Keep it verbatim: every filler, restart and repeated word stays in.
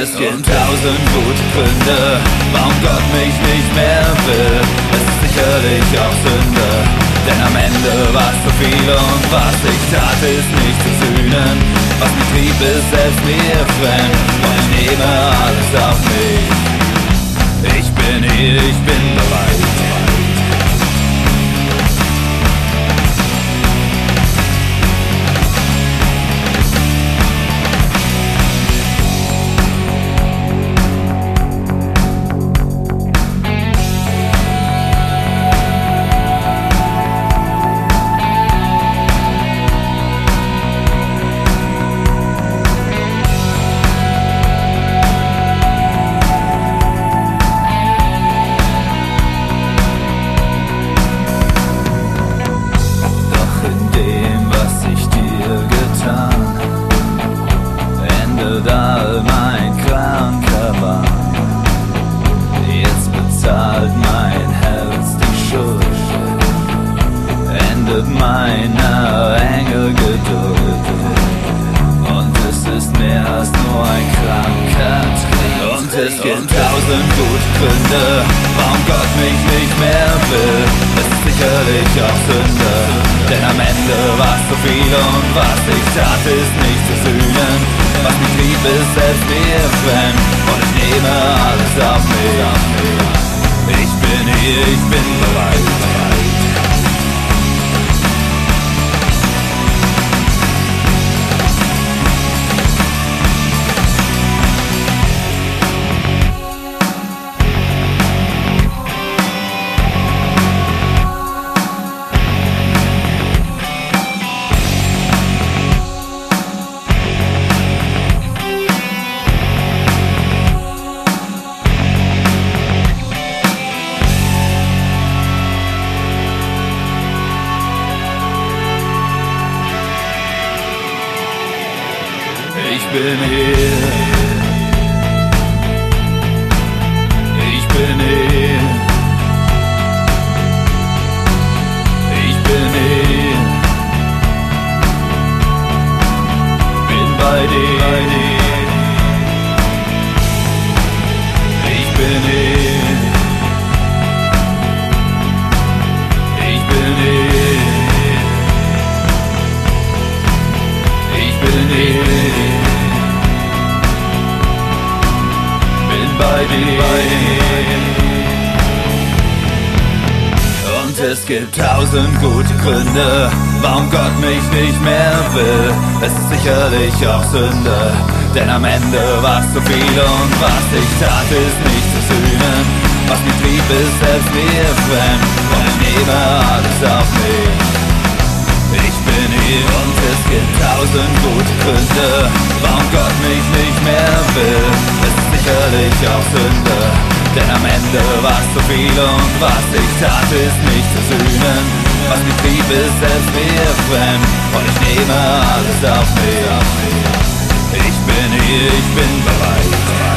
es gibt tausend gute Gründe, warum Gott mich nicht mehr will. Es ist sicherlich auch Sünde, denn am Ende war's zu viel und was ich tat ist nicht zu sühnen. Was mich trieb ist selbst mir fremd und ich nehme alles auf mich. Ich bin hier, ich bin bereit. All mein kranker Wahn, jetzt bezahlt mein Herz die Schuld, endet meine Engelgeduld, und es ist mehr als nur ein kranker Trieb. Und es gibt tausend gute Gründe, warum Gott mich nicht mehr will. Es ist sicherlich auch Sünde, denn am Ende war's zu viel und was ich tat ist nicht zu sühnen. Was mich lieb ist selbst mir fremd und ich nehme alles auf mich. Ich bin hier, ich bin bereit. Ich bin hier, ich bin hier, ich bin hier, bin bei dir, ich bin hier, ich bin hier, ich bin hier. Bei dir. Und es gibt tausend gute Gründe, warum Gott mich nicht mehr will. Es ist sicherlich auch Sünde, denn am Ende war's zu viel und was ich tat ist nicht zu sühnen. Was mich trieb ist selbst mir fremd und ich nehme alles auf mich. Ich bin hier und es gibt tausend gute Gründe, warum Gott mich nicht mehr will. Es ist sicherlich auch Sünde, denn am Ende war's zu viel und was ich tat ist nicht zu sühnen. Was mich trieb ist selbst mir fremd und ich nehme alles auf mich. Ich bin hier, ich bin bereit.